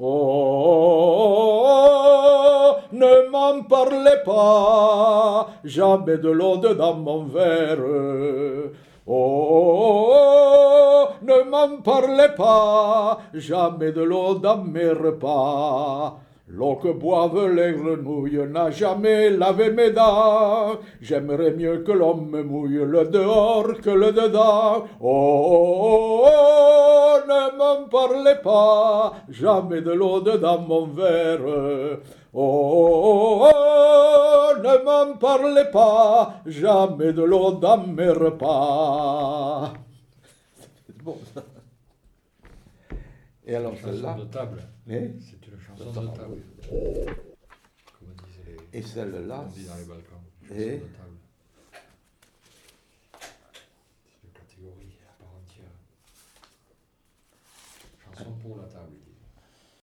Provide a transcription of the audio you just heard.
Oh, ne m'en parlez pas, jamais de l'eau dans mon verre. Oh, ne m'en parlez pas, jamais de l'eau dans mes repas. L'eau que boivent les grenouilles n'a jamais lavé mes dents. J'aimerais mieux que l'on me mouille le dehors que le dedans. Oh, ne m'en parlez pas, jamais de l'eau dans mon verre. Oh, ne m'en parlez pas, jamais de l'eau dans mes repas. C'est bon ça. Et alors celle-là, Chanson de table. eh, C'est une chanson de table. Comme disaient les et celle-là, bandits dans les Balkans. Chanson et- de table. C'est une catégorie à part entière. Chanson pour la table.